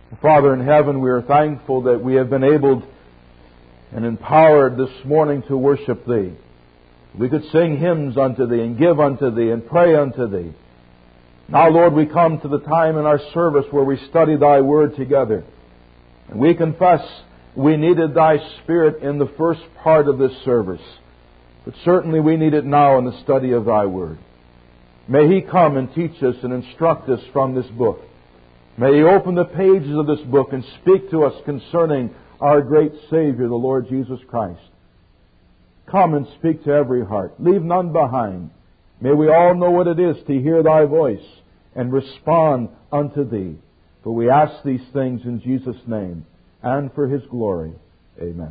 Father in heaven, we are thankful that we have been able and empowered this morning to worship Thee. We could sing hymns unto Thee and give unto Thee and pray unto Thee. Now, Lord, we come to the time in our service where we study Thy Word together. And we confess we needed Thy Spirit in the first part of this service. But certainly we need it now in the study of Thy Word. May He come and teach us and instruct us from this book. May He open the pages of this book and speak to us concerning our great Savior, the Lord Jesus Christ. Come and speak to every heart. Leave none behind. May we all know what it is to hear Thy voice and respond unto Thee. For we ask these things in Jesus' name and for His glory. Amen.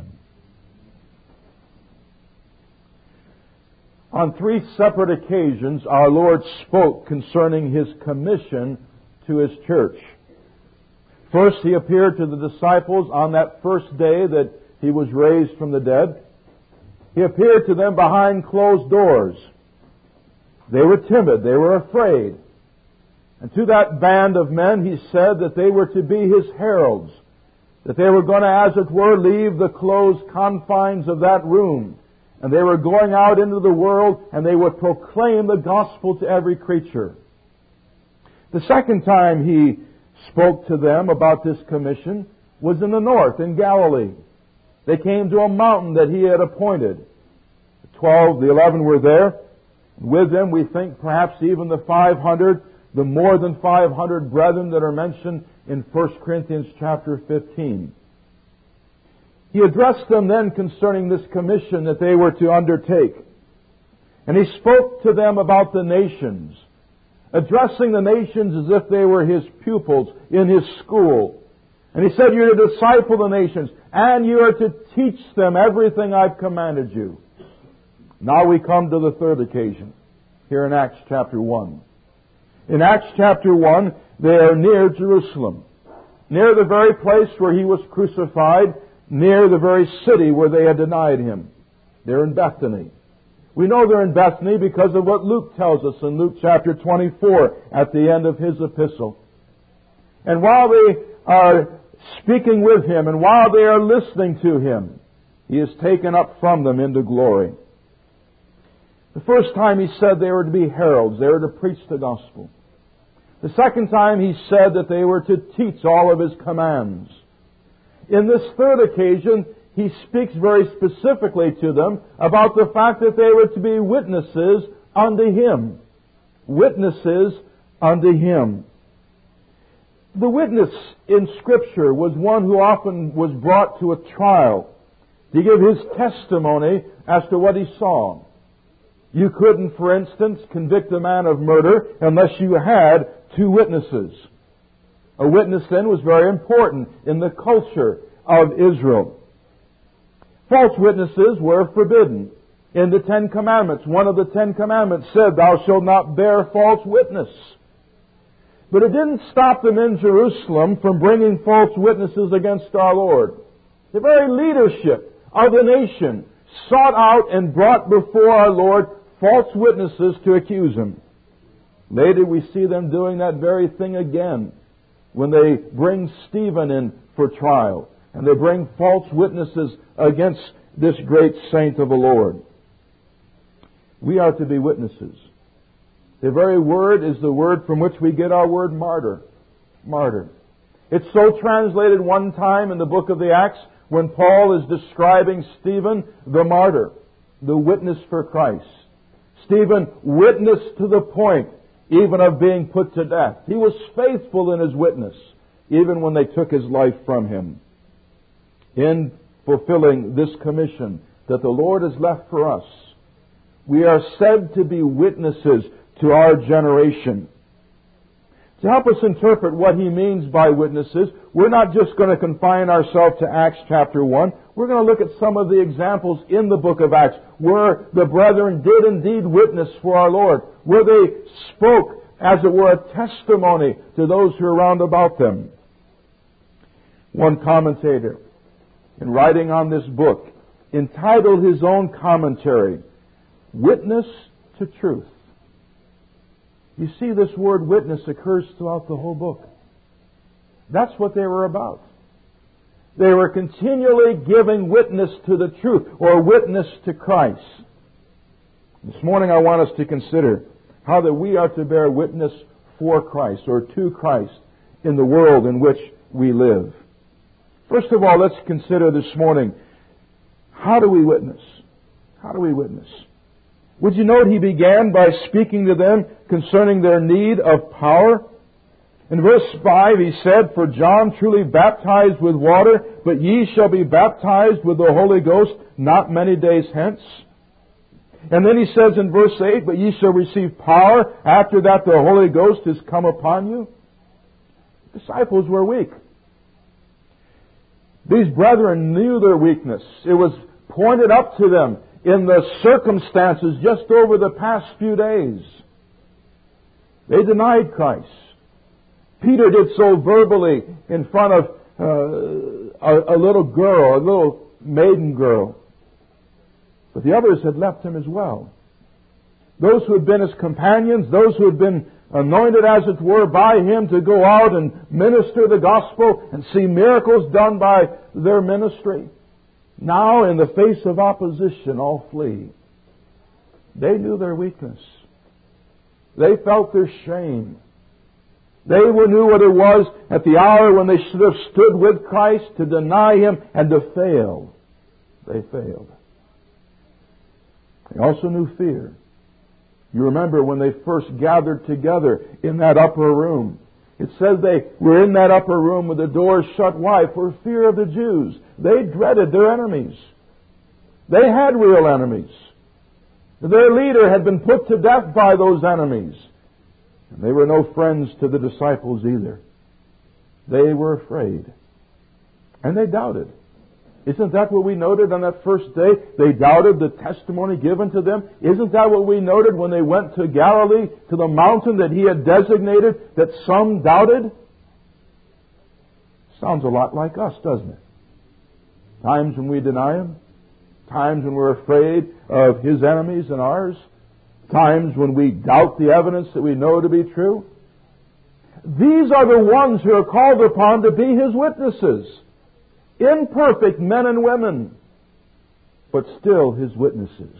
On 3 separate occasions, our Lord spoke concerning His commission to His church. First, He appeared to the disciples on that first day that He was raised from the dead. He appeared to them behind closed doors. They were timid. They were afraid. And to that band of men, He said that they were to be His heralds, that they were going to, as it were, leave the closed confines of that room. And they were going out into the world and they would proclaim the gospel to every creature. The second time He spoke to them about this commission was in the north, in Galilee. They came to a mountain that He had appointed. The 11 were there. With them, we think perhaps even the 500, the more than 500 brethren that are mentioned in 1 Corinthians chapter 15. He addressed them then concerning this commission that they were to undertake. And He spoke to them about the nations, addressing the nations as if they were His pupils in His school. And He said, you're to disciple the nations, and you are to teach them everything I've commanded you. Now we come to the third occasion, here in Acts chapter 1. In Acts chapter 1, they are near Jerusalem, near the very place where He was crucified, near the very city where they had denied Him. They're in Bethany. We know they're in Bethany because of what Luke tells us in Luke chapter 24 at the end of his epistle. And while they are speaking with Him and while they are listening to Him, He is taken up from them into glory. The first time He said they were to be heralds, they were to preach the gospel. The second time He said that they were to teach all of His commands. In this third occasion, He speaks very specifically to them about the fact that they were to be witnesses unto Him. Witnesses unto Him. The witness in Scripture was one who often was brought to a trial to give his testimony as to what he saw. You couldn't, for instance, convict a man of murder unless you had 2 witnesses. A witness then was very important in the culture of Israel. False witnesses were forbidden. In the 10 Commandments, one of the 10 Commandments said, thou shalt not bear false witness. But it didn't stop them in Jerusalem from bringing false witnesses against our Lord. The very leadership of the nation sought out and brought before our Lord false witnesses to accuse Him. Later we see them doing that very thing again when they bring Stephen in for trial. And they bring false witnesses against this great saint of the Lord. We are to be witnesses. The very word is the word from which we get our word martyr. Martyr. It's so translated one time in the book of the Acts when Paul is describing Stephen the martyr, the witness for Christ. Stephen witnessed to the point even of being put to death. He was faithful in his witness even when they took his life from him. In fulfilling this commission that the Lord has left for us, we are said to be witnesses to our generation. To help us interpret what He means by witnesses, we're not just going to confine ourselves to Acts chapter 1. We're going to look at some of the examples in the book of Acts where the brethren did indeed witness for our Lord, where they spoke, as it were, a testimony to those who are round about them. One commentator, in writing on this book, entitled his own commentary, Witness to Truth. You see, this word witness occurs throughout the whole book. That's what they were about. They were continually giving witness to the truth, or witness to Christ. This morning I want us to consider how that we are to bear witness for Christ, or to Christ, in the world in which we live. First of all, let's consider this morning, how do we witness? How do we witness? Would you note he began by speaking to them concerning their need of power? In verse 5 he said, "For John truly baptized with water, but ye shall be baptized with the Holy Ghost not many days hence." And then he says in verse 8, "But ye shall receive power after that the Holy Ghost is come upon you." The disciples were weak. These brethren knew their weakness. It was pointed up to them in the circumstances just over the past few days. They denied Christ. Peter did so verbally in front of a little girl, a little maiden girl. But the others had left him as well. Those who had been his companions, those who had been anointed, as it were, by him to go out and minister the gospel and see miracles done by their ministry, now in the face of opposition all flee. They knew their weakness. They felt their shame. They knew what it was at the hour when they should have stood with Christ to deny Him and to fail. They failed. They also knew fear. You remember when they first gathered together in that upper room. It says they were in that upper room with the doors shut wide for fear of the Jews. They dreaded their enemies. They had real enemies. Their leader had been put to death by those enemies. And they were no friends to the disciples either. They were afraid. And they doubted. Isn't that what we noted on that first day? They doubted the testimony given to them. Isn't that what we noted when they went to Galilee, to the mountain that He had designated, that some doubted? Sounds a lot like us, doesn't it? Times when we deny Him. Times when we're afraid of His enemies and ours. Times when we doubt the evidence that we know to be true. These are the ones who are called upon to be His witnesses. Imperfect men and women, but still His witnesses.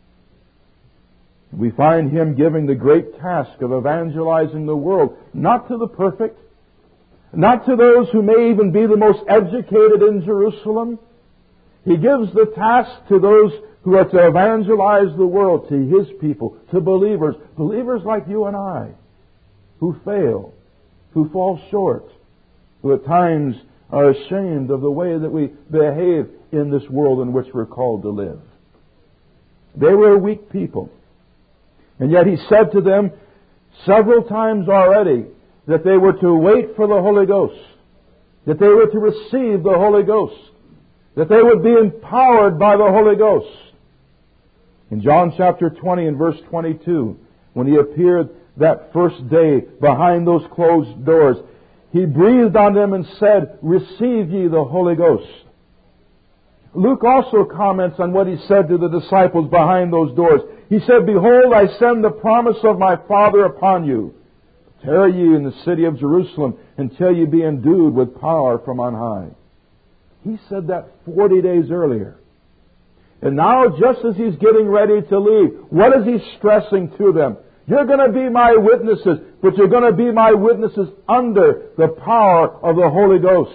We find Him giving the great task of evangelizing the world, not to the perfect, not to those who may even be the most educated in Jerusalem. He gives the task to those who are to evangelize the world, to His people, to believers, believers like you and I, who fail, who fall short, who at times are ashamed of the way that we behave in this world in which we're called to live. They were a weak people. And yet He said to them several times already that they were to wait for the Holy Ghost, that they were to receive the Holy Ghost, that they would be empowered by the Holy Ghost. In John chapter 20 and verse 22, when He appeared that first day behind those closed doors, He breathed on them and said, "Receive ye the Holy Ghost." Luke also comments on what He said to the disciples behind those doors. He said, "Behold, I send the promise of my Father upon you. Tarry ye in the city of Jerusalem until ye be endued with power from on high." He said that 40 days earlier. And now, just as He's getting ready to leave, what is He stressing to them? You're going to be my witnesses, but you're going to be my witnesses under the power of the Holy Ghost.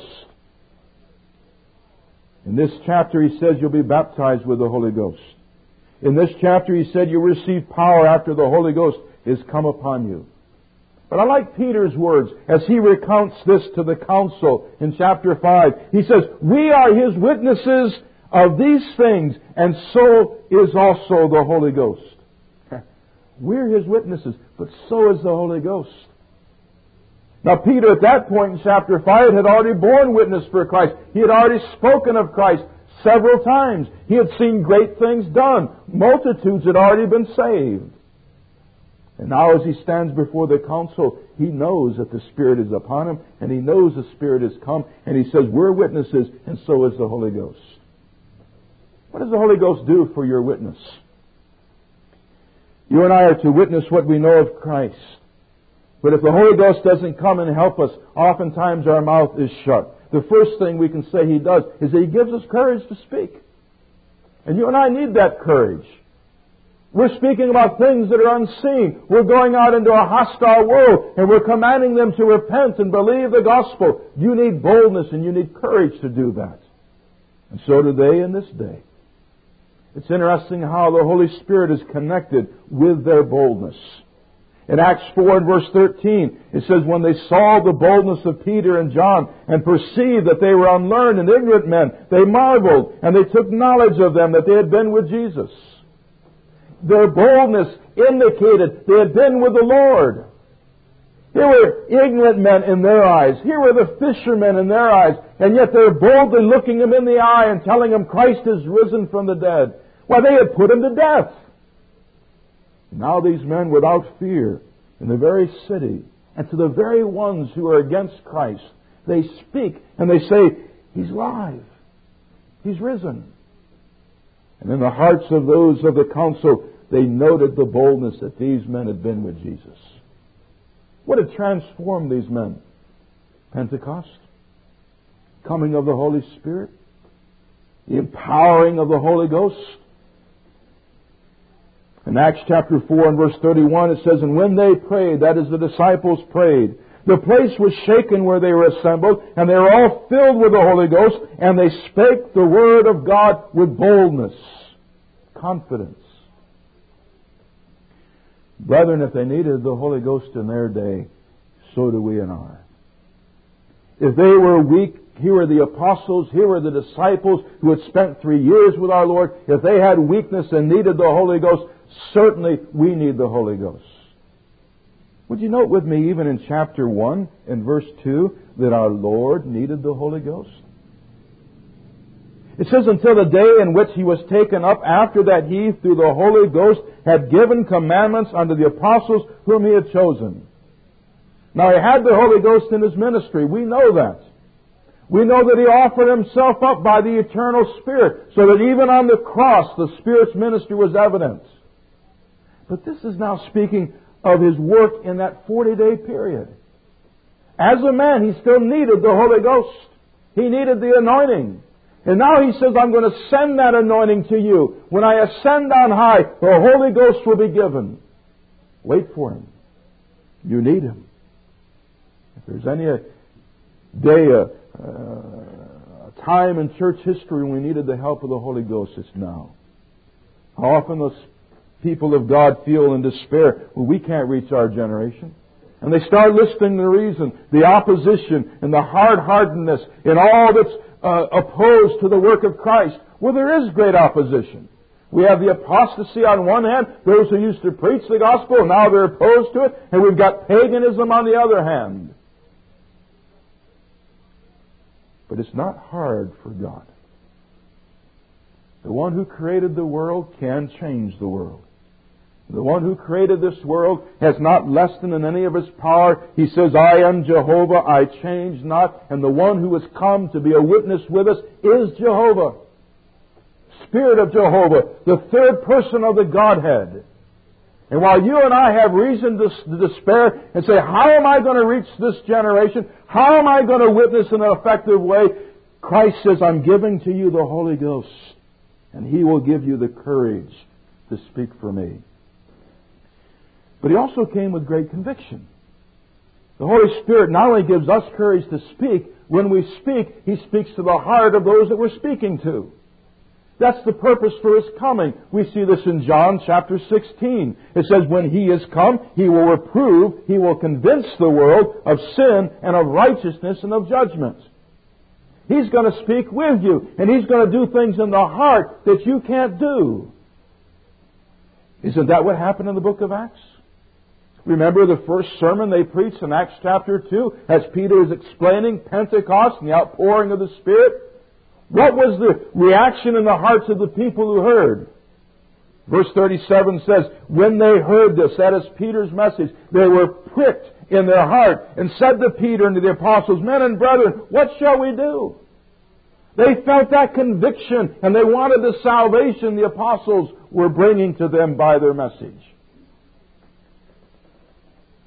In this chapter He says you'll be baptized with the Holy Ghost. In this chapter He said you'll receive power after the Holy Ghost is come upon you. But I like Peter's words as he recounts this to the council in chapter 5. He says, "We are His witnesses of these things, and so is also the Holy Ghost." We're His witnesses, but so is the Holy Ghost. Now Peter at that point in chapter 5 had already borne witness for Christ. He had already spoken of Christ several times. He had seen great things done. Multitudes had already been saved. And now as he stands before the council, he knows that the Spirit is upon him, and he knows the Spirit has come, and he says, we're witnesses, and so is the Holy Ghost. What does the Holy Ghost do for your witness? You and I are to witness what we know of Christ. But if the Holy Ghost doesn't come and help us, oftentimes our mouth is shut. The first thing we can say He does is that He gives us courage to speak. And you and I need that courage. We're speaking about things that are unseen. We're going out into a hostile world and we're commanding them to repent and believe the gospel. You need boldness and you need courage to do that. And so do they in this day. It's interesting how the Holy Spirit is connected with their boldness. In Acts 4 and verse 13, it says, when they saw the boldness of Peter and John and perceived that they were unlearned and ignorant men, they marveled and they took knowledge of them that they had been with Jesus. Their boldness indicated they had been with the Lord. Here were ignorant men in their eyes. Here were the fishermen in their eyes. And yet they're boldly looking Him in the eye and telling Him Christ is risen from the dead. Why, they had put Him to death. Now these men, without fear, in the very city, and to the very ones who are against Christ, they speak and they say, He's alive. He's risen. And in the hearts of those of the council, they noted the boldness that these men had been with Jesus. What had transformed these men? Pentecost, coming of the Holy Spirit, the empowering of the Holy Ghost. In Acts chapter 4 and verse 31 it says, and when they prayed, that is the disciples prayed, the place was shaken where they were assembled, and they were all filled with the Holy Ghost, and they spake the word of God with boldness, confidence. Brethren, if they needed the Holy Ghost in their day, so do we in ours. If they were weak, here were the apostles, here were the disciples who had spent 3 years with our Lord. If they had weakness and needed the Holy Ghost, certainly we need the Holy Ghost. Would you note with me, even in chapter 1 and verse 2, that our Lord needed the Holy Ghost? It says, until the day in which He was taken up, after that He, through the Holy Ghost, had given commandments unto the apostles whom He had chosen. Now, He had the Holy Ghost in His ministry. We know that. We know that He offered Himself up by the eternal Spirit, so that even on the cross, the Spirit's ministry was evident. But this is now speaking of His work in that 40-day period. As a man, He still needed the Holy Ghost. He needed the anointing. And now He says, I'm going to send that anointing to you. When I ascend on high, the Holy Ghost will be given. Wait for Him. You need Him. If there's any day, a time in church history when we needed the help of the Holy Ghost, it's now. How often those people of God feel in despair, well, we can't reach our generation. And they start listing the reason, the opposition and the hard-heartedness and all that's opposed to the work of Christ. Well, there is great opposition. We have the apostasy on one hand, those who used to preach the gospel, and now they're opposed to it, and we've got paganism on the other hand. But it's not hard for God. The one who created the world can change the world. The one who created this world has not lessened in any of His power. He says, I am Jehovah, I change not. And the one who has come to be a witness with us is Jehovah. Spirit of Jehovah, the third person of the Godhead. And while you and I have reason to despair and say, how am I going to reach this generation? How am I going to witness in an effective way? Christ says, I'm giving to you the Holy Ghost. And He will give you the courage to speak for me. But He also came with great conviction. The Holy Spirit not only gives us courage to speak, when we speak, He speaks to the heart of those that we're speaking to. That's the purpose for His coming. We see this in John chapter 16. It says, when He is come, He will reprove, He will convince the world of sin and of righteousness and of judgment. He's going to speak with you, and He's going to do things in the heart that you can't do. Isn't that what happened in the book of Acts? Remember the first sermon they preached in Acts chapter 2 as Peter is explaining Pentecost and the outpouring of the Spirit? What was the reaction in the hearts of the people who heard? Verse 37 says, when they heard this, that is Peter's message, they were pricked in their heart and said to Peter and to the apostles, men and brethren, what shall we do? They felt that conviction and they wanted the salvation the apostles were bringing to them by their message.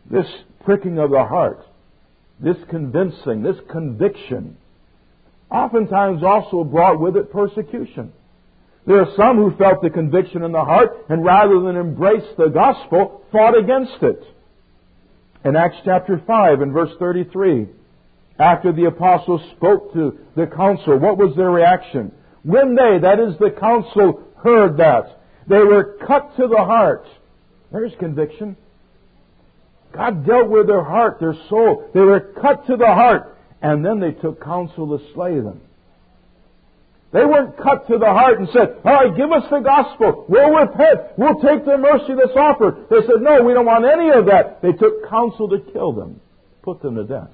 This pricking of the heart, this convincing, this conviction, oftentimes also brought with it persecution. There are some who felt the conviction in the heart and rather than embrace the gospel, fought against it. In Acts chapter 5 and verse 33, after the apostles spoke to the council, what was their reaction? When they, that is the council, heard that, they were cut to the heart. There's conviction. God dealt with their heart, their soul. They were cut to the heart. And then they took counsel to slay them. They weren't cut to the heart and said, all right, give us the gospel. We'll repent. We'll take the mercy that's offered. They said, no, we don't want any of that. They took counsel to kill them, put them to death.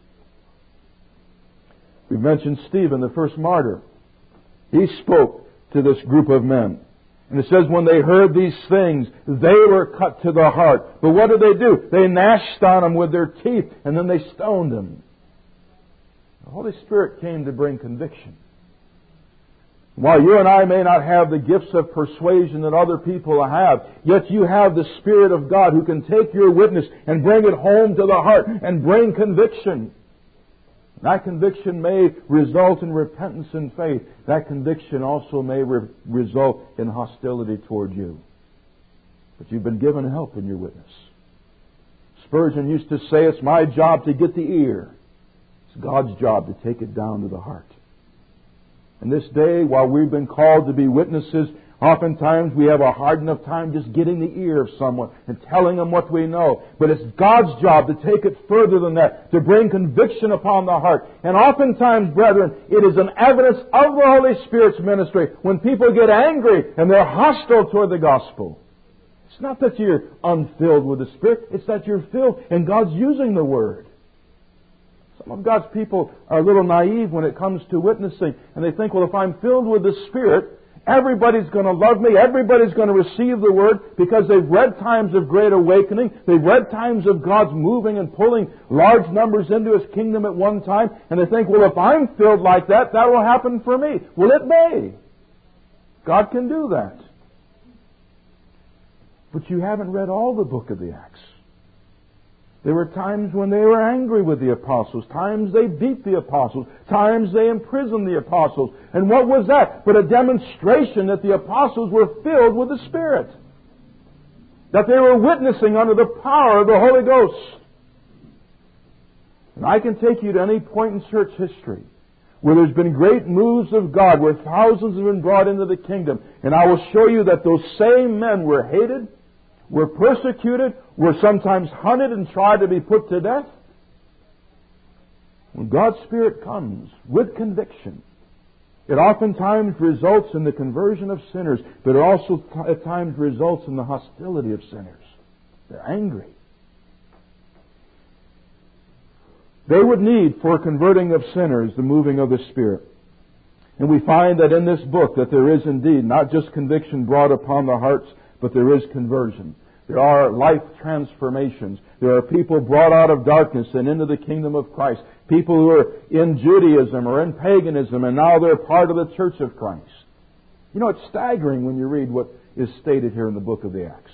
We mentioned Stephen, the first martyr. He spoke to this group of men. And it says when they heard these things, they were cut to the heart. But what did they do? They gnashed on him with their teeth, and then they stoned him. The Holy Spirit came to bring conviction. While you and I may not have the gifts of persuasion that other people have, yet you have the Spirit of God who can take your witness and bring it home to the heart and bring conviction. That conviction may result in repentance and faith. That conviction also may result in hostility toward you. But you've been given help in your witness. Spurgeon used to say, it's my job to get the ear. It's God's job to take it down to the heart. In this day, while we've been called to be witnesses, oftentimes we have a hard enough time just getting the ear of someone and telling them what we know. But it's God's job to take it further than that, to bring conviction upon the heart. And oftentimes, brethren, it is an evidence of the Holy Spirit's ministry when people get angry and they're hostile toward the gospel. It's not that you're unfilled with the Spirit, it's that you're filled and God's using the Word. Some of God's people are a little naive when it comes to witnessing, and they think, well, if I'm filled with the Spirit, everybody's going to love me, everybody's going to receive the Word, because they've read times of great awakening, they've read times of God's moving and pulling large numbers into His kingdom at one time, and they think, well, if I'm filled like that, that will happen for me. Well, it may. God can do that. But you haven't read all the book of the Acts. There were times when they were angry with the apostles, times they beat the apostles, times they imprisoned the apostles. And what was that but a demonstration that the apostles were filled with the Spirit? That they were witnessing under the power of the Holy Ghost. And I can take you to any point in church history where there's been great moves of God, where thousands have been brought into the kingdom. And I will show you that those same men were hated, were persecuted, were sometimes hunted and tried to be put to death. When God's Spirit comes with conviction, it oftentimes results in the conversion of sinners, but it also at times results in the hostility of sinners. They're angry. They would need for converting of sinners the moving of the Spirit. And we find that in this book that there is indeed not just conviction brought upon the hearts, but there is conversion. There are life transformations. There are people brought out of darkness and into the kingdom of Christ. People who are in Judaism or in paganism, and now they're part of the church of Christ. You know, it's staggering when you read what is stated here in the book of the Acts.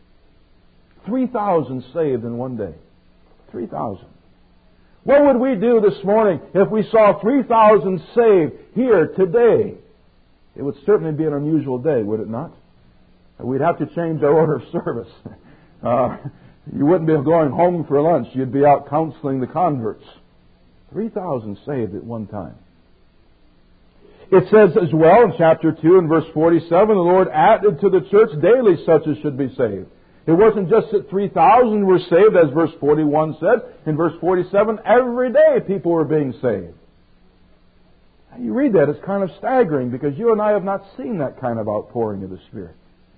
3,000 saved in one day. 3,000. What would we do this morning if we saw 3,000 saved here today? It would certainly be an unusual day, would it not? We'd have to change our order of service. You wouldn't be going home for lunch. You'd be out counseling the converts. 3,000 saved at one time. It says as well in chapter 2 and verse 47, the Lord added to the church daily such as should be saved. It wasn't just that 3,000 were saved, as verse 41 said. In verse 47, every day people were being saved. You read that, it's kind of staggering, because you and I have not seen that kind of outpouring of the Spirit.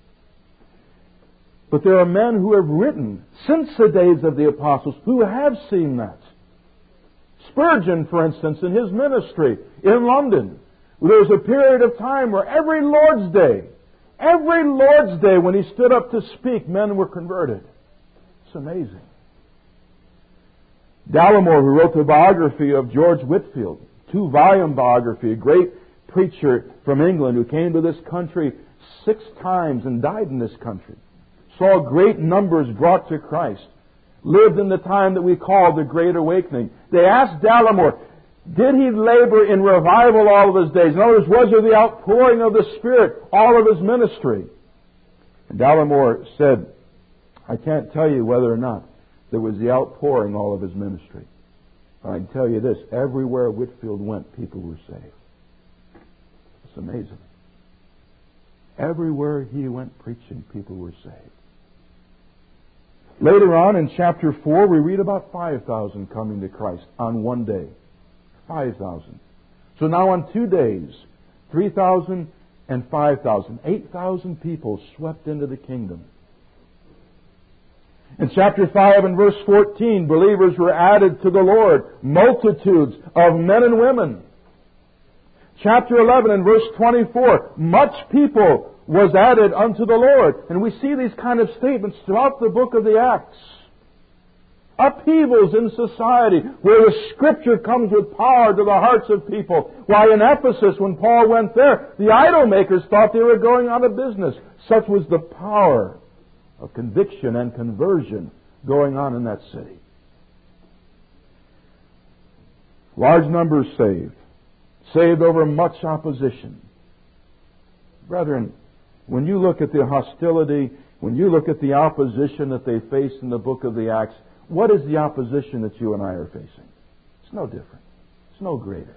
But there are men who have written since the days of the apostles who have seen that. Spurgeon, for instance, in his ministry in London, there was a period of time where every Lord's Day when he stood up to speak, men were converted. It's amazing. Dallimore, who wrote the biography of George Whitefield, 2-volume biography, a great preacher from England who came to this country 6 times and died in this country, saw great numbers brought to Christ, lived in the time that we call the Great Awakening. They asked Dallimore, did he labor in revival all of his days? In other words, was there the outpouring of the Spirit all of his ministry? And Dallimore said, I can't tell you whether or not there was the outpouring all of his ministry. But I can tell you this, everywhere Whitefield went, people were saved. It's amazing. Everywhere he went preaching, people were saved. Later on in chapter 4, we read about 5,000 coming to Christ on one day. 5,000. So now on 2 days, 3,000 and 5,000. 8,000 people swept into the kingdom. In chapter 5 and verse 14, believers were added to the Lord. Multitudes of men and women. Chapter 11 and verse 24, much people was added unto the Lord. And we see these kind of statements throughout the book of the Acts. Upheavals in society where the Scripture comes with power to the hearts of people. Why, in Ephesus, when Paul went there, the idol makers thought they were going out of business. Such was the power of conviction and conversion going on in that city. Large numbers saved. Saved over much opposition. Brethren, when you look at the hostility, when you look at the opposition that they faced in the book of the Acts, what is the opposition that you and I are facing? It's no different. It's no greater.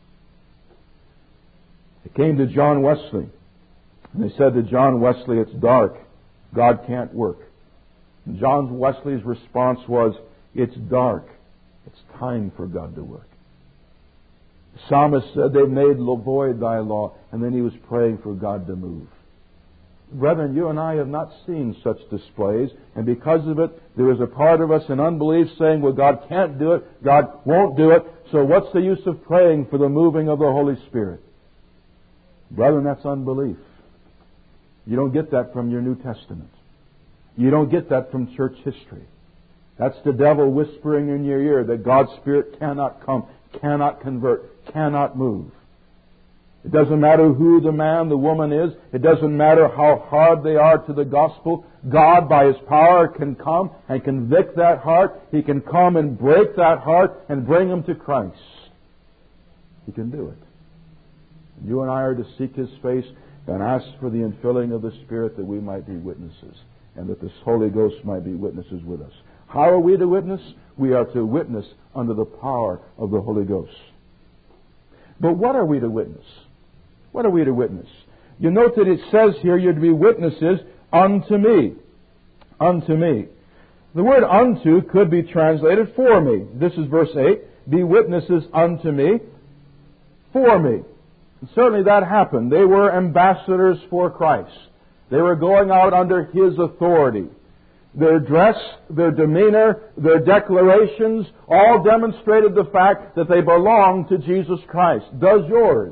They came to John Wesley, and they said to John Wesley, it's dark. God can't work. And John Wesley's response was, it's dark. It's time for God to work. The psalmist said, they made void thy law, and then he was praying for God to move. Brethren, you and I have not seen such displays, and because of it, there is a part of us in unbelief saying, well, God can't do it, God won't do it, so what's the use of praying for the moving of the Holy Spirit? Brethren, that's unbelief. You don't get that from your New Testament. You don't get that from church history. That's the devil whispering in your ear that God's Spirit cannot come, cannot convert, cannot move. It doesn't matter who the man, the woman is. It doesn't matter how hard they are to the gospel. God, by His power, can come and convict that heart. He can come and break that heart and bring them to Christ. He can do it. You and I are to seek His face and ask for the infilling of the Spirit that we might be witnesses and that this Holy Ghost might be witnesses with us. How are we to witness? We are to witness under the power of the Holy Ghost. But what are we to witness? What are we to witness? You note that it says here you're to be witnesses unto me. Unto me. The word unto could be translated for me. This is verse 8. Be witnesses unto me for me. And certainly that happened. They were ambassadors for Christ. They were going out under His authority. Their dress, their demeanor, their declarations all demonstrated the fact that they belonged to Jesus Christ. Does yours?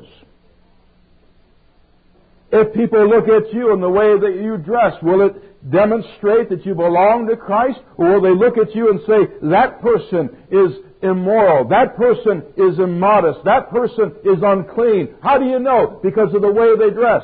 If people look at you and the way that you dress, will it demonstrate that you belong to Christ? Or will they look at you and say, that person is immoral, that person is immodest, that person is unclean? How do you know? Because of the way they dress.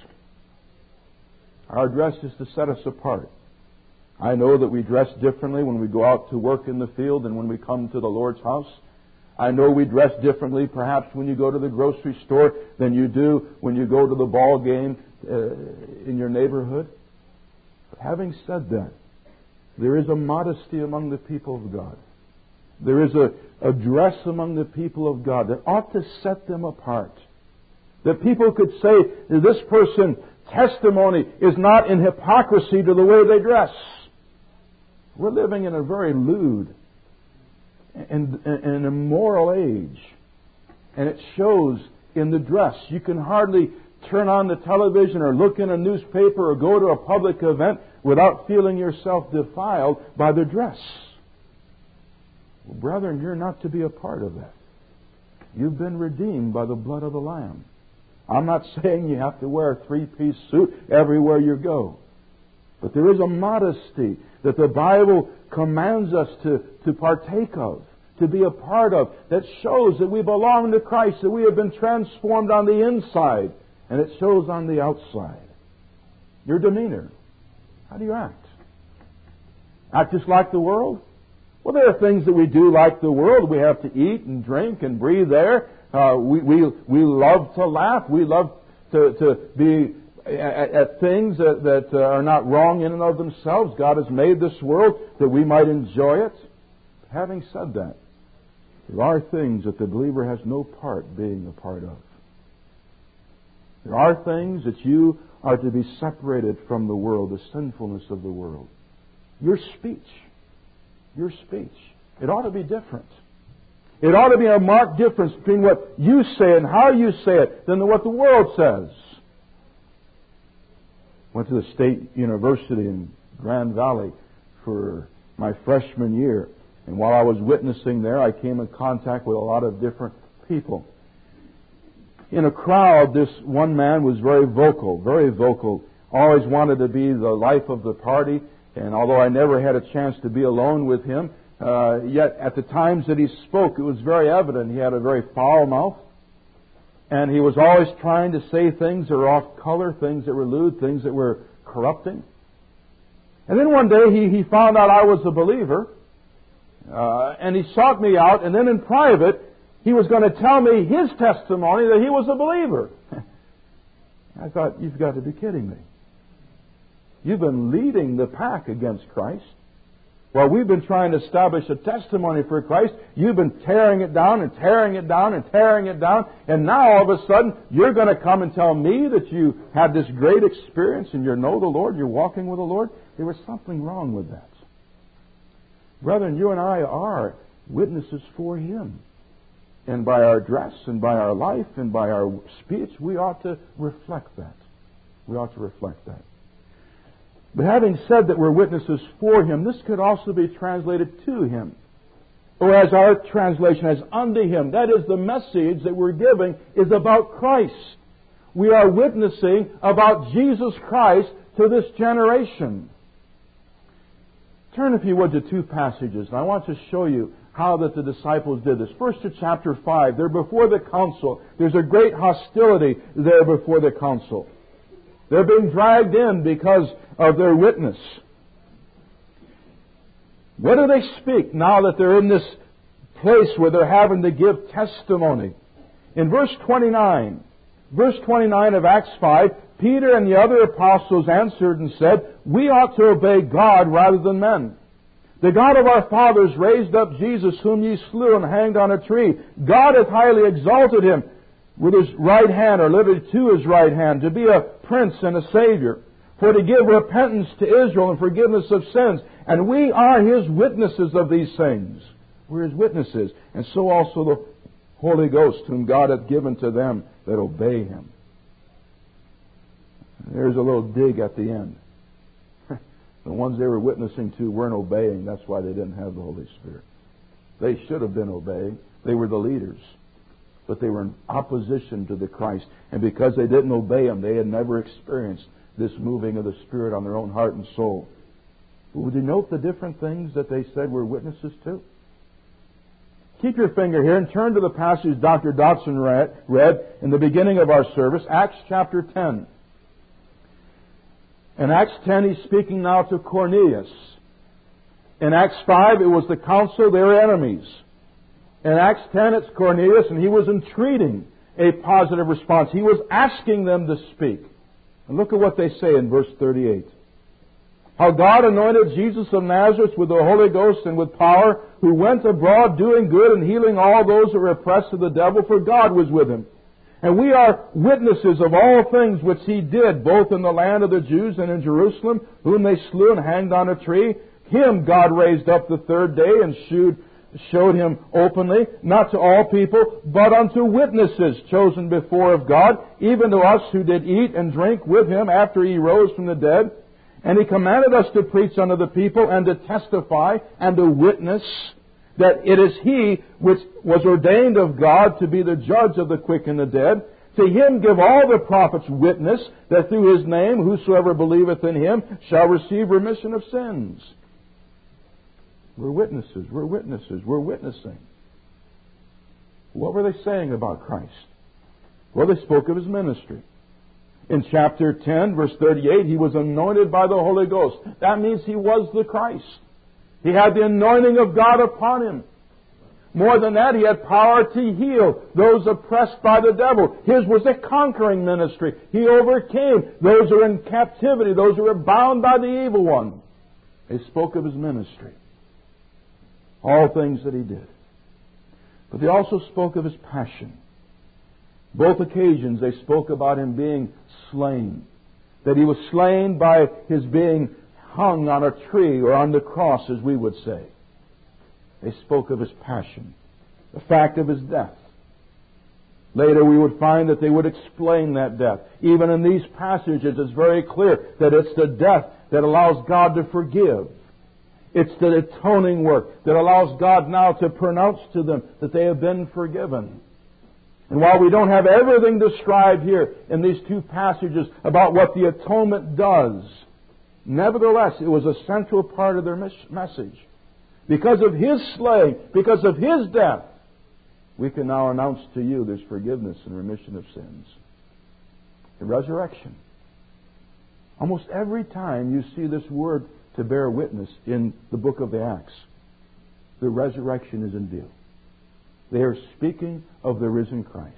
Our dress is to set us apart. I know that we dress differently when we go out to work in the field than when we come to the Lord's house. I know we dress differently perhaps when you go to the grocery store than you do when you go to the ball game in your neighborhood. But having said that, there is a modesty among the people of God. There is a dress among the people of God that ought to set them apart. That people could say that this person's testimony is not in hypocrisy to the way they dress. We're living in a very lewd and immoral age. And it shows in the dress. You can hardly turn on the television or look in a newspaper or go to a public event without feeling yourself defiled by the dress. Well, brethren, you're not to be a part of that. You've been redeemed by the blood of the Lamb. I'm not saying you have to wear a three-piece suit everywhere you go. But there is a modesty that the Bible commands us to partake of, to be a part of, that shows that we belong to Christ, that we have been transformed on the inside, and it shows on the outside. Your demeanor. How do you act? Act just like the world? Well, there are things that we do like the world. We have to eat and drink and breathe air. We love to laugh. We love to be at things that are not wrong in and of themselves. God has made this world that we might enjoy it. Having said that, there are things that the believer has no part being a part of. There are things that you are to be separated from the world, the sinfulness of the world. Your speech, it ought to be different. It ought to be a marked difference between what you say and how you say it than what the world says. Went to the State University in Grand Valley for my freshman year. And while I was witnessing there, I came in contact with a lot of different people. In a crowd, this one man was very vocal, always wanted to be the life of the party. And although I never had a chance to be alone with him, yet at the times that he spoke, it was very evident he had a very foul mouth. And he was always trying to say things that were off color, things that were lewd, things that were corrupting. And then one day he found out I was a believer. And he sought me out, and then in private, he was going to tell me his testimony that he was a believer. I thought, you've got to be kidding me. You've been leading the pack against Christ. While we've been trying to establish a testimony for Christ, you've been tearing it down and tearing it down and tearing it down, and now all of a sudden, you're going to come and tell me that you had this great experience and you know the Lord, you're walking with the Lord? There was something wrong with that. Brethren, you and I are witnesses for Him. And by our dress and by our life and by our speech, we ought to reflect that. We ought to reflect that. But having said that we're witnesses for Him, this could also be translated to Him. Or as our translation as unto Him. That is, the message that we're giving is about Christ. We are witnessing about Jesus Christ to this generation. Turn, if you would, to two passages. And I want to show you how that the disciples did this. First to chapter 5. They're before the council. There's a great hostility there before the council. They're being dragged in because of their witness. What do they speak now that they're in this place where they're having to give testimony? In verse 29 of Acts 5, Peter and the other apostles answered and said, we ought to obey God rather than men. The God of our fathers raised up Jesus, whom ye slew and hanged on a tree. God hath highly exalted Him with His right hand, or literally to His right hand, to be a prince and a Savior, for to give repentance to Israel and forgiveness of sins. And we are His witnesses of these things. We're His witnesses. And so also the Holy Ghost, whom God hath given to them that obey Him. There's a little dig at the end. The ones they were witnessing to weren't obeying. That's why they didn't have the Holy Spirit. They should have been obeying. They were the leaders. But they were in opposition to the Christ. And because they didn't obey Him, they had never experienced this moving of the Spirit on their own heart and soul. But would you note the different things that they said were witnesses to? Keep your finger here and turn to the passage Dr. Dodson read in the beginning of our service, Acts chapter 10. In Acts 10, he's speaking now to Cornelius. In Acts 5, it was the council, they were enemies. In Acts 10, it's Cornelius, and he was entreating a positive response. He was asking them to speak. And look at what they say in verse 38. How God anointed Jesus of Nazareth with the Holy Ghost and with power, who went abroad doing good and healing all those who were oppressed of the devil, for God was with Him. And we are witnesses of all things which He did, both in the land of the Jews and in Jerusalem, whom they slew and hanged on a tree. Him God raised up the third day and showed Him openly, not to all people, but unto witnesses chosen before of God, even to us who did eat and drink with Him after He rose from the dead. And He commanded us to preach unto the people and to testify and to witness that it is He which was ordained of God to be the judge of the quick and the dead. To Him give all the prophets witness that through His name whosoever believeth in Him shall receive remission of sins. We're witnesses. We're witnesses. We're witnessing. What were they saying about Christ? Well, they spoke of His ministry. In chapter 10, verse 38, He was anointed by the Holy Ghost. That means He was the Christ. He had the anointing of God upon Him. More than that, He had power to heal those oppressed by the devil. His was a conquering ministry. He overcame those who were in captivity, those who were bound by the evil one. They spoke of His ministry. All things that He did. But they also spoke of His passion. Both occasions they spoke about Him being slain. That He was slain by His being hung on a tree or on the cross, as we would say. They spoke of His passion, the fact of His death. Later we would find that they would explain that death. Even in these passages it's very clear that it's the death that allows God to forgive. It's the atoning work that allows God now to pronounce to them that they have been forgiven. And while we don't have everything described here in these two passages about what the atonement does, nevertheless, it was a central part of their message. Because of His slaying, because of His death, we can now announce to you there's forgiveness and remission of sins. The resurrection. Almost every time you see this word to bear witness in the book of the Acts, the resurrection is in view. They are speaking of the risen Christ.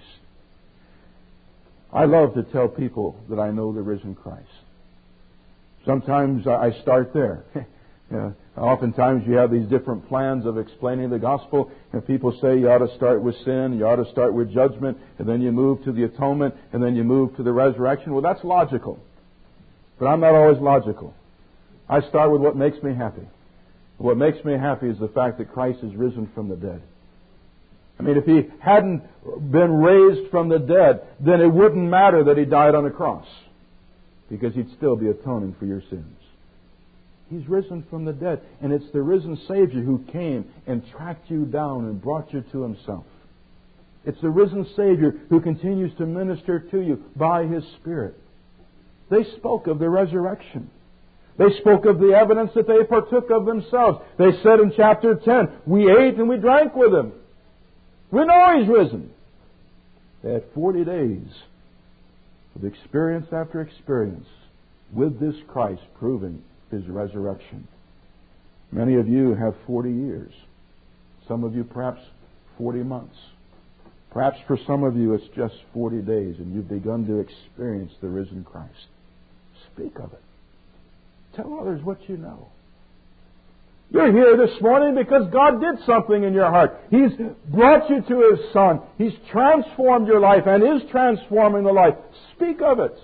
I love to tell people that I know the risen Christ. Sometimes I start there. Oftentimes you have these different plans of explaining the gospel, and people say you ought to start with sin, you ought to start with judgment, and then you move to the atonement, and then you move to the resurrection. Well, that's logical. But I'm not always logical. I start with what makes me happy. What makes me happy is the fact that Christ is risen from the dead. I mean, if He hadn't been raised from the dead, then it wouldn't matter that He died on a cross, because He'd still be atoning for your sins. He's risen from the dead, and it's the risen Savior who came and tracked you down and brought you to Himself. It's the risen Savior who continues to minister to you by His Spirit. They spoke of the resurrection. They spoke of the evidence that they partook of themselves. They said in chapter 10, we ate and we drank with Him. We know He's risen. They had 40 days of experience after experience with this Christ proving His resurrection. Many of you have 40 years. Some of you perhaps 40 months. Perhaps for some of you it's just 40 days and you've begun to experience the risen Christ. Speak of it. Tell others what you know. You're here this morning because God did something in your heart. He's brought you to His Son. He's transformed your life and is transforming the life. Speak of it.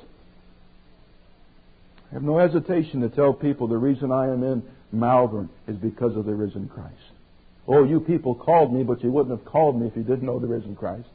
I have no hesitation to tell people the reason I am in Malvern is because of the risen Christ. Oh, you people called me, but you wouldn't have called me if you didn't know the risen Christ.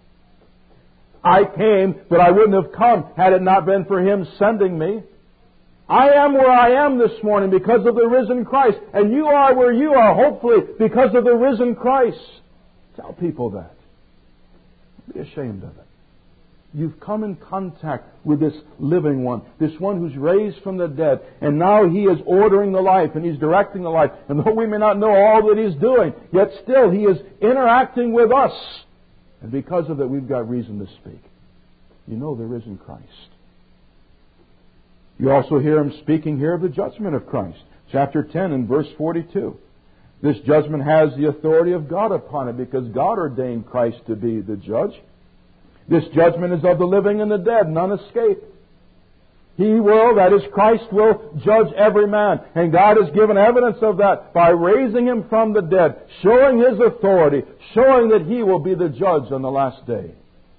I came, but I wouldn't have come had it not been for Him sending me. I am where I am this morning because of the risen Christ. And you are where you are, hopefully, because of the risen Christ. Tell people that. Don't be ashamed of it. You've come in contact with this living one, this one who's raised from the dead, and now He is ordering the life and He's directing the life. And though we may not know all that He's doing, yet still He is interacting with us. And because of that, we've got reason to speak. You know the risen Christ. You also hear Him speaking here of the judgment of Christ. Chapter 10 and verse 42. This judgment has the authority of God upon it because God ordained Christ to be the judge. This judgment is of the living and the dead, none escape. He will, that is Christ, will judge every man. And God has given evidence of that by raising Him from the dead, showing His authority, showing that He will be the judge on the last day.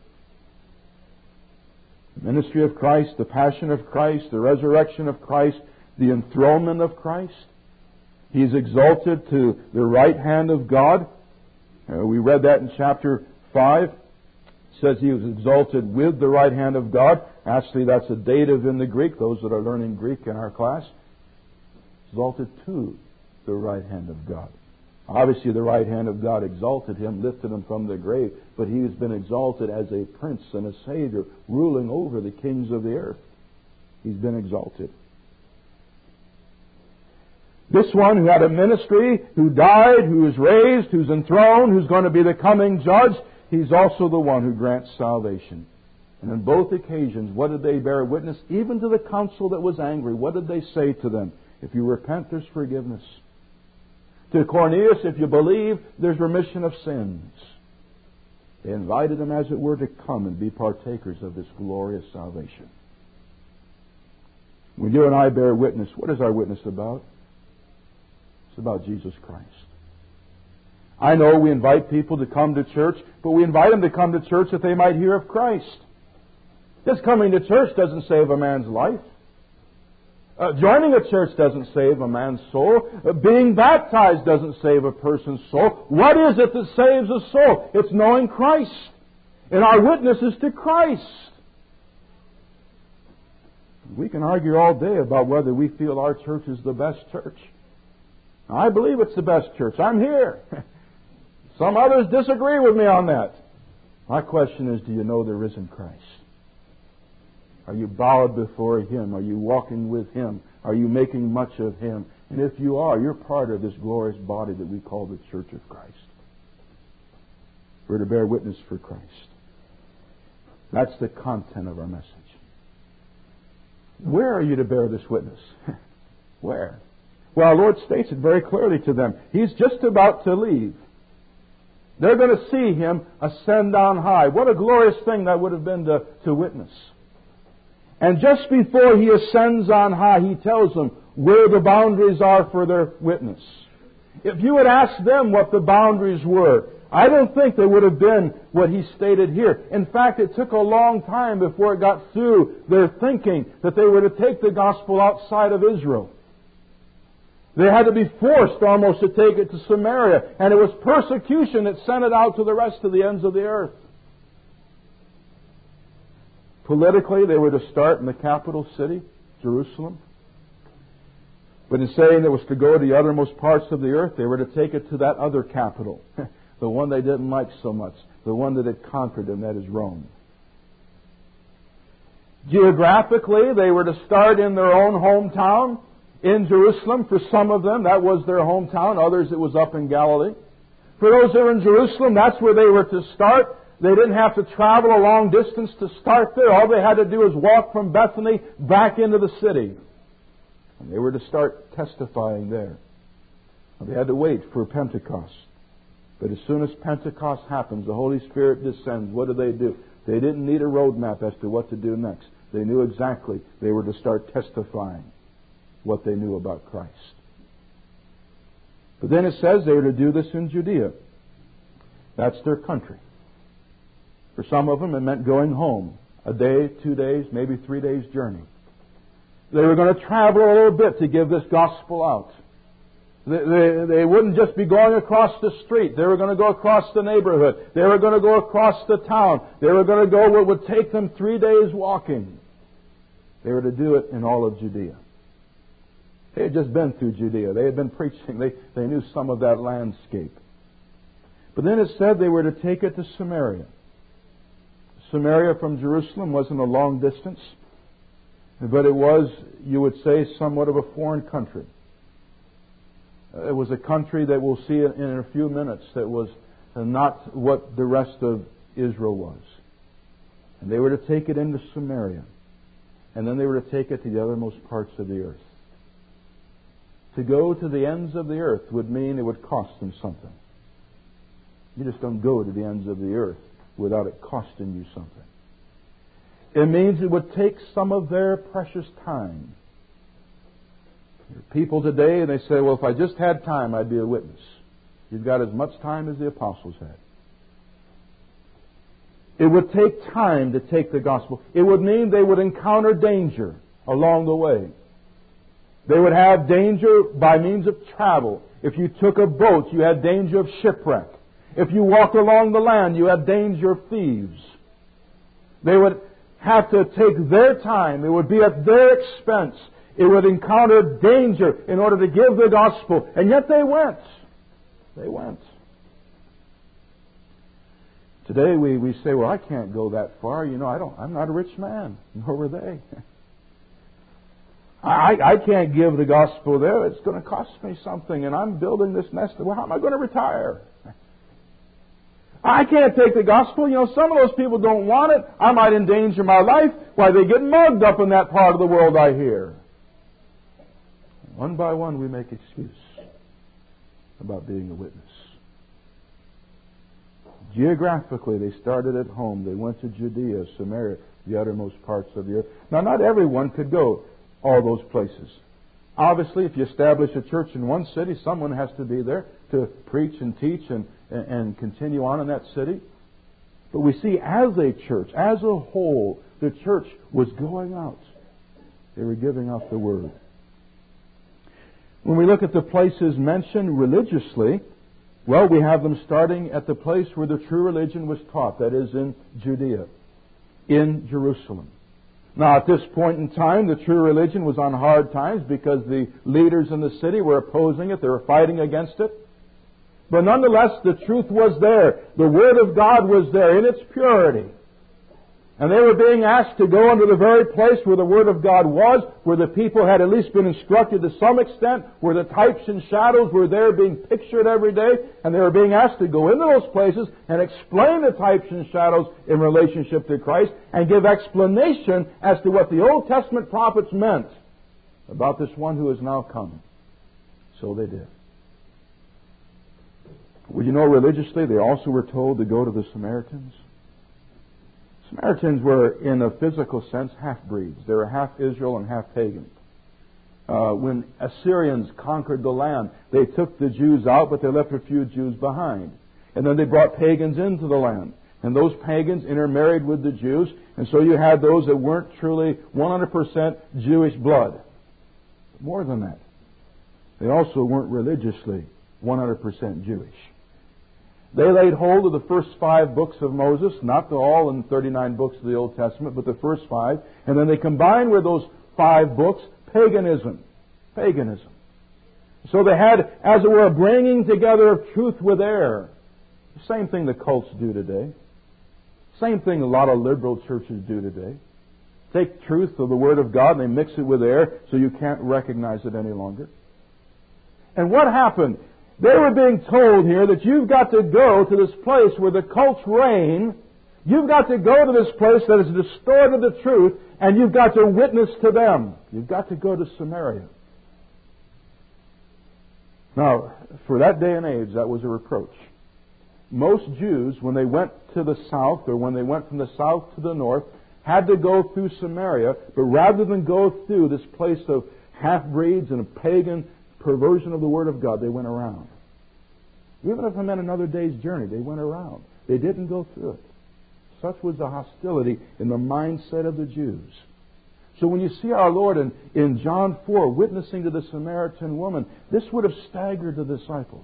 The ministry of Christ, the passion of Christ, the resurrection of Christ, the enthronement of Christ. He is exalted to the right hand of God. We read that in chapter 5. It says He was exalted with the right hand of God. Actually, that's a dative in the Greek, those that are learning Greek in our class. Exalted to the right hand of God. Obviously, the right hand of God exalted Him, lifted Him from the grave, but He has been exalted as a prince and a savior, ruling over the kings of the earth. He's been exalted. This one who had a ministry, who died, who is raised, who's enthroned, who's going to be the coming judge, He's also the one who grants salvation. And on both occasions, what did they bear witness? Even to the council that was angry, what did they say to them? If you repent, there's forgiveness. to Cornelius, if you believe, there's remission of sins. They invited him, as it were, to come and be partakers of this glorious salvation. When you and I bear witness, what is our witness about? It's about Jesus Christ. I know we invite people to come to church, but we invite them to come to church that they might hear of Christ. Just coming to church doesn't save a man's life. Joining a church doesn't save a man's soul. Being baptized doesn't save a person's soul. What is it that saves a soul? It's knowing Christ. And our witness is to Christ. We can argue all day about whether we feel our church is the best church. I believe it's the best church. I'm here. Some others disagree with me on that. My question is, do you know the risen Christ? Are you bowed before Him? Are you walking with Him? Are you making much of Him? And if you are, you're part of this glorious body that we call the Church of Christ. We're to bear witness for Christ. That's the content of our message. Where are you to bear this witness? Where? Well, our Lord states it very clearly to them. He's just about to leave. They're going to see Him ascend on high. What a glorious thing that would have been to witness. And just before He ascends on high, He tells them where the boundaries are for their witness. If you had asked them what the boundaries were, I don't think they would have been what He stated here. In fact, it took a long time before it got through their thinking that they were to take the gospel outside of Israel. They had to be forced almost to take it to Samaria. And it was persecution that sent it out to the rest of the ends of the earth. Politically, they were to start in the capital city, Jerusalem. But in saying it was to go to the uttermost parts of the earth, they were to take it to that other capital, the one they didn't like so much, the one that had conquered them, that is Rome. Geographically, they were to start in their own hometown, in Jerusalem. For some of them, that was their hometown. Others, it was up in Galilee. For those who were in Jerusalem, that's where they were to start. They didn't have to travel a long distance to start there. All they had to do was walk from Bethany back into the city. And they were to start testifying there. They had to wait for Pentecost. But as soon as Pentecost happens, the Holy Spirit descends. What do? They didn't need a roadmap as to what to do next. They knew exactly. They were to start testifying what they knew about Christ. But then it says they were to do this in Judea. That's their country. For some of them, it meant going home. A day, 2 days, maybe 3 days' journey. They were going to travel a little bit to give this gospel out. They wouldn't just be going across the street. They were going to go across the neighborhood. They were going to go across the town. They were going to go what would take them 3 days walking. They were to do it in all of Judea. They had just been through Judea. They had been preaching. They knew some of that landscape. But then it said they were to take it to Samaria. Samaria from Jerusalem wasn't a long distance, but it was, you would say, somewhat of a foreign country. It was a country that we'll see in a few minutes that was not what the rest of Israel was. And they were to take it into Samaria. And then they were to take it to the othermost parts of the earth. To go to the ends of the earth would mean it would cost them something. You just don't go to the ends of the earth without it costing you something. It means it would take some of their precious time. There are people today, and they say, well, if I just had time, I'd be a witness. You've got as much time as the apostles had. It would take time to take the gospel. It would mean they would encounter danger along the way. They would have danger by means of travel. If you took a boat, you had danger of shipwreck. If you walked along the land, you had danger of thieves. They would have to take their time. It would be at their expense. It would encounter danger in order to give the gospel. And yet they went. They went. Today we say, well, I can't go that far. I'm not a rich man. Nor were they. I can't give the gospel there. It's going to cost me something. And I'm building this nest. Well, how am I going to retire? I can't take the gospel. Some of those people don't want it. I might endanger my life. Why, they get mugged up in that part of the world, I hear. One by one, we make excuse. about being a witness. Geographically, they started at home. They went to Judea, Samaria, the uttermost parts of the earth. Now, not everyone could go all those places. Obviously, if you establish a church in one city, someone has to be there to preach and teach and continue on in that city. But we see as a church, as a whole, the church was going out. They were giving out the Word. When we look at the places mentioned religiously, well, we have them starting at the place where the true religion was taught, that is in Judea, in Jerusalem. Now, at this point in time, the true religion was on hard times because the leaders in the city were opposing it. They were fighting against it. But nonetheless, the truth was there. The Word of God was there in its purity. And they were being asked to go into the very place where the Word of God was, where the people had at least been instructed to some extent, where the types and shadows were there being pictured every day, and they were being asked to go into those places and explain the types and shadows in relationship to Christ, and give explanation as to what the Old Testament prophets meant about this one who is now coming. So they did. Well, you know, religiously, they also were told to go to the Samaritans. Samaritans were, in a physical sense, half-breeds. They were half Israel and half pagan. When Assyrians conquered the land, they took the Jews out, but they left a few Jews behind. And then they brought pagans into the land. And those pagans intermarried with the Jews, and so you had those that weren't truly 100% Jewish blood. But more than that, they also weren't religiously 100% Jewish. They laid hold of the first 5 books of Moses, not the all in 39 books of the Old Testament, but the first 5, and then they combined with those 5 books paganism. Paganism. So they had, as it were, a bringing together of truth with error. The same thing the cults do today. Same thing a lot of liberal churches do today. Take truth of the Word of God and they mix it with error so you can't recognize it any longer. And what happened? They were being told here that you've got to go to this place where the cults reign. You've got to go to this place that has distorted the truth, and you've got to witness to them. You've got to go to Samaria. Now, for that day and age, that was a reproach. Most Jews, when they went to the south, or when they went from the south to the north, had to go through Samaria, but rather than go through this place of half-breeds and a pagan perversion of the Word of God, they went around. Even if it meant another day's journey, they went around. They didn't go through it. Such was the hostility in the mindset of the Jews. So when you see our Lord in John 4 witnessing to the Samaritan woman, this would have staggered the disciples.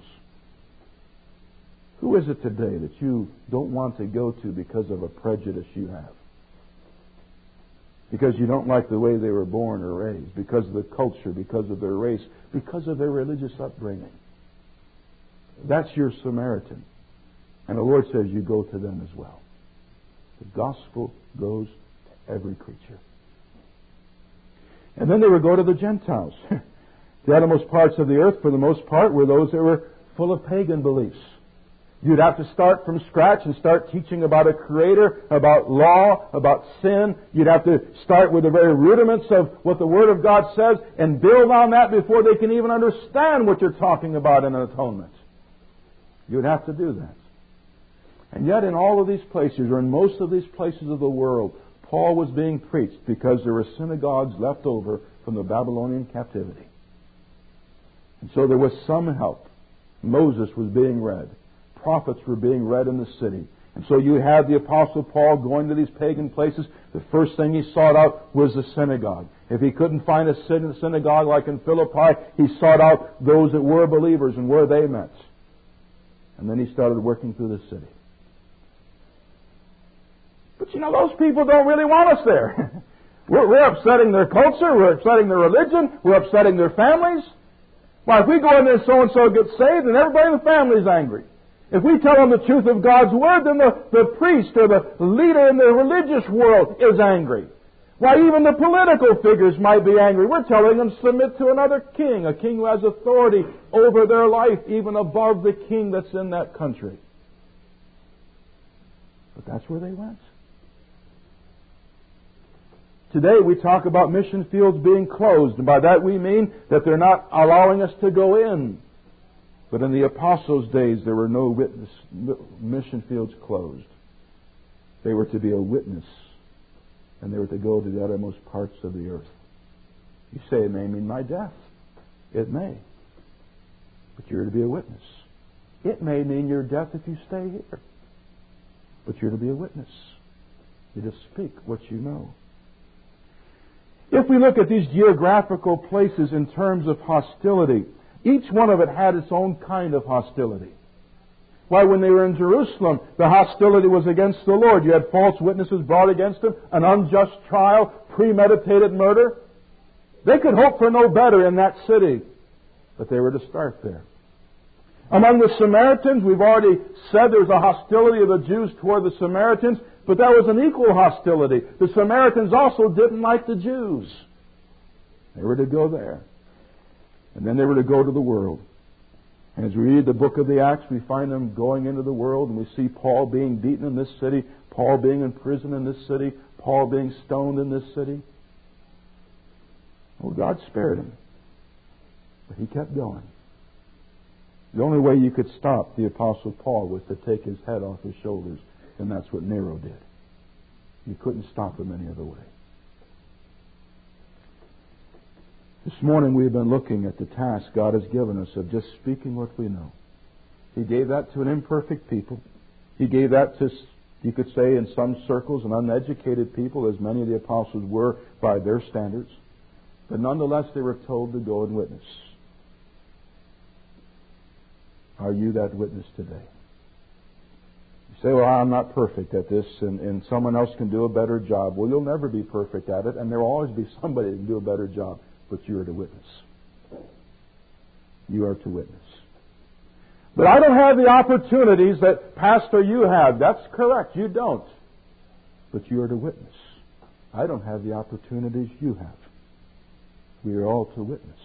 Who is it today that you don't want to go to because of a prejudice you have? Because you don't like the way they were born or raised, because of the culture, because of their race, because of their religious upbringing. That's your Samaritan. And the Lord says you go to them as well. The gospel goes to every creature. And then they would go to the Gentiles. The uttermost parts of the earth, for the most part, were those that were full of pagan beliefs. You'd have to start from scratch and start teaching about a Creator, about law, about sin. You'd have to start with the very rudiments of what the Word of God says and build on that before they can even understand what you're talking about in an atonement. You'd have to do that. And yet in all of these places, or in most of these places of the world, Paul was being preached because there were synagogues left over from the Babylonian captivity. And so there was some help. Moses was being read. Prophets were being read in the city. And so you had the Apostle Paul going to these pagan places. The first thing he sought out was the synagogue. If he couldn't find a synagogue like in Philippi, he sought out those that were believers and where they met. And then he started working through the city. But you know, those people don't really want us there. We're upsetting their culture. We're upsetting their religion. We're upsetting their families. Why, if we go in there and so-and-so gets saved, then everybody in the family is angry. If we tell them the truth of God's Word, then the priest or the leader in the religious world is angry. Why, even the political figures might be angry. We're telling them to submit to another king, a king who has authority over their life, even above the king that's in that country. But that's where they went. Today we talk about mission fields being closed, and by that we mean that they're not allowing us to go in. But in the apostles' days, there were no witness, mission fields closed. They were to be a witness, and they were to go to the uttermost parts of the earth. You say it may mean my death. It may. But you're to be a witness. It may mean your death if you stay here. But you're to be a witness. You just speak what you know. If we look at these geographical places in terms of hostility, each one of it had its own kind of hostility. Why, when they were in Jerusalem, the hostility was against the Lord. You had false witnesses brought against Him, an unjust trial, premeditated murder. They could hope for no better in that city, but they were to start there. Among the Samaritans, we've already said there's a hostility of the Jews toward the Samaritans, but that was an equal hostility. The Samaritans also didn't like the Jews. They were to go there. And then they were to go to the world. And as we read the book of the Acts, we find them going into the world, and we see Paul being beaten in this city, Paul being in prison in this city, Paul being stoned in this city. Well, God spared him. But he kept going. The only way you could stop the Apostle Paul was to take his head off his shoulders, and that's what Nero did. You couldn't stop him any other way. This morning we've been looking at the task God has given us of just speaking what we know. He gave that to an imperfect people. He gave that to, you could say, in some circles, an uneducated people, as many of the apostles were by their standards. But nonetheless, they were told to go and witness. Are you that witness today? You say, well, I'm not perfect at this, and someone else can do a better job. Well, you'll never be perfect at it, and there will always be somebody that can do a better job. But you are to witness. You are to witness. But I don't have the opportunities that, Pastor, you have. That's correct. You don't. But you are to witness. I don't have the opportunities you have. We are all to witness.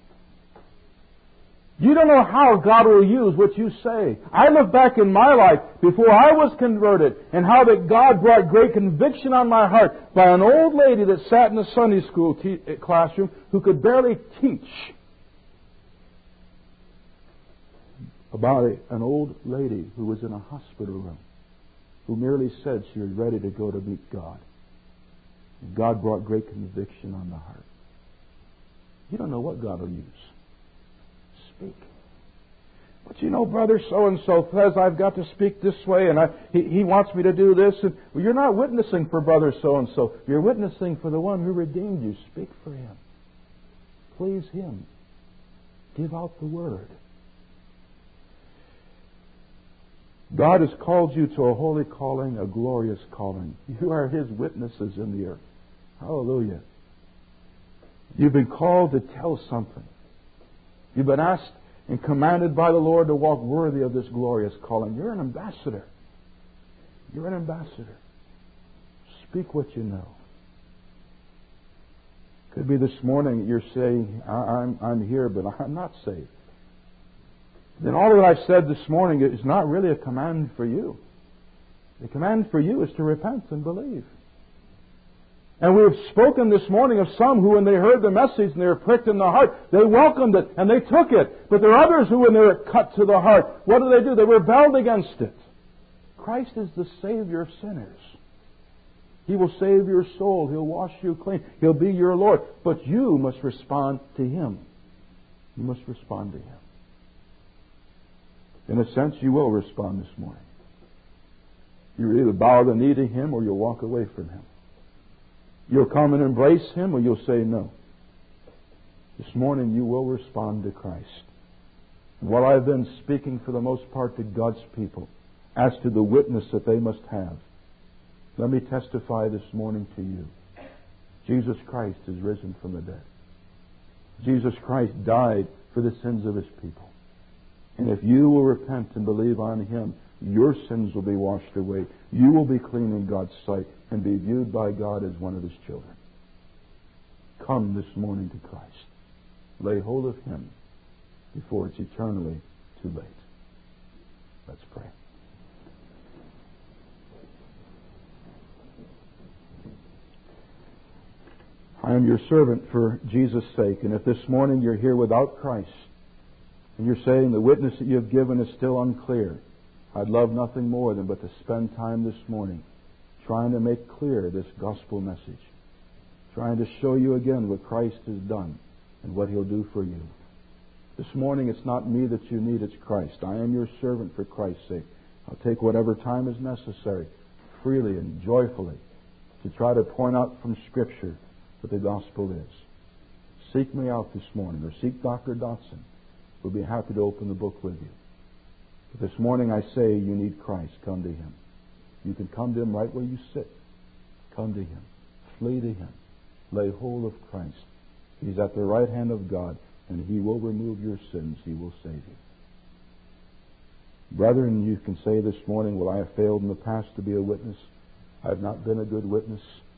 You don't know how God will use what you say. I look back in my life before I was converted and how that God brought great conviction on my heart by an old lady that sat in the Sunday school classroom who could barely teach. About an old lady who was in a hospital room who merely said she was ready to go to meet God. And God brought great conviction on the heart. You don't know what God will use. Speak. But you know, brother so-and-so says I've got to speak this way, and he wants me to do this. And, well, you're not witnessing for brother so-and-so. You're witnessing for the one who redeemed you. Speak for him. Please him. Give out the word. God has called you to a holy calling, a glorious calling. You are His witnesses in the earth. Hallelujah. You've been called to tell something. You've been asked and commanded by the Lord to walk worthy of this glorious calling. You're an ambassador. You're an ambassador. Speak what you know. Could be this morning you're saying, I'm here, but I'm not saved. Then all that I've said this morning is not really a command for you. The command for you is to repent and believe. And we have spoken this morning of some who, when they heard the message and they were pricked in the heart, they welcomed it and they took it. But there are others who, when they were cut to the heart, what do? They rebelled against it. Christ is the Savior of sinners. He will save your soul. He'll wash you clean. He'll be your Lord. But you must respond to Him. You must respond to Him. In a sense, you will respond this morning. You either bow the knee to Him or you'll walk away from Him. You'll come and embrace Him or you'll say no. This morning you will respond to Christ. And while I've been speaking for the most part to God's people as to the witness that they must have, let me testify this morning to you. Jesus Christ is risen from the dead. Jesus Christ died for the sins of His people. And if you will repent and believe on Him, your sins will be washed away. You will be clean in God's sight and be viewed by God as one of His children. Come this morning to Christ. Lay hold of Him before it's eternally too late. Let's pray. I am your servant for Jesus' sake, and if this morning you're here without Christ, and you're saying the witness that you have given is still unclear, I'd love nothing more than but to spend time this morning trying to make clear this gospel message, trying to show you again what Christ has done and what He'll do for you. This morning it's not me that you need, it's Christ. I am your servant for Christ's sake. I'll take whatever time is necessary, freely and joyfully, to try to point out from Scripture what the gospel is. Seek me out this morning, or seek Dr. Dotson. We'll be happy to open the book with you. But this morning I say you need Christ. Come to Him. You can come to Him right where you sit. Come to Him. Flee to Him. Lay hold of Christ. He's at the right hand of God, and He will remove your sins. He will save you. Brethren, you can say this morning, well, I have failed in the past to be a witness. I have not been a good witness.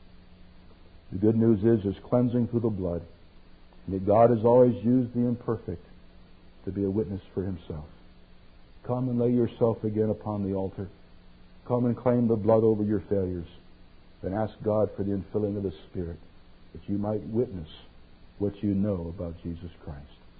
The good news is there's cleansing through the blood, and that God has always used the imperfect to be a witness for Himself. Come and lay yourself again upon the altar. Come and claim the blood over your failures. Then ask God for the infilling of the Spirit, that you might witness what you know about Jesus Christ.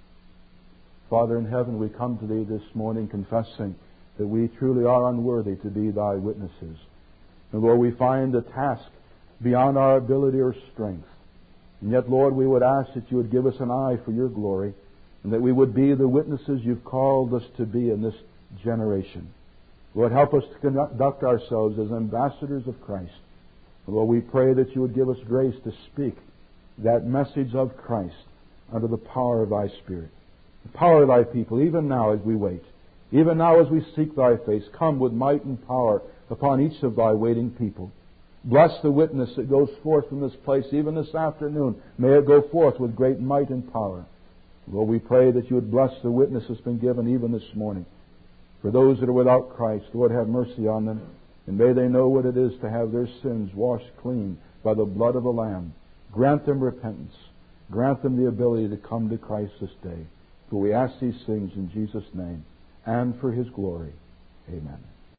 Father in heaven, we come to Thee this morning confessing that we truly are unworthy to be Thy witnesses. And Lord, we find a task beyond our ability or strength. And yet, Lord, we would ask that You would give us an eye for Your glory, and that we would be the witnesses You've called us to be in this generation. Lord, help us to conduct ourselves as ambassadors of Christ. And Lord, we pray that You would give us grace to speak that message of Christ under the power of Thy Spirit. The power of Thy people, even now as we wait. Even now as we seek Thy face, come with might and power upon each of Thy waiting people. Bless the witness that goes forth from this place, even this afternoon. May it go forth with great might and power. Lord, we pray that You would bless the witness that's been given even this morning. For those that are without Christ, Lord, have mercy on them. And may they know what it is to have their sins washed clean by the blood of the Lamb. Grant them repentance. Grant them the ability to come to Christ this day. For we ask these things in Jesus' name and for His glory. Amen.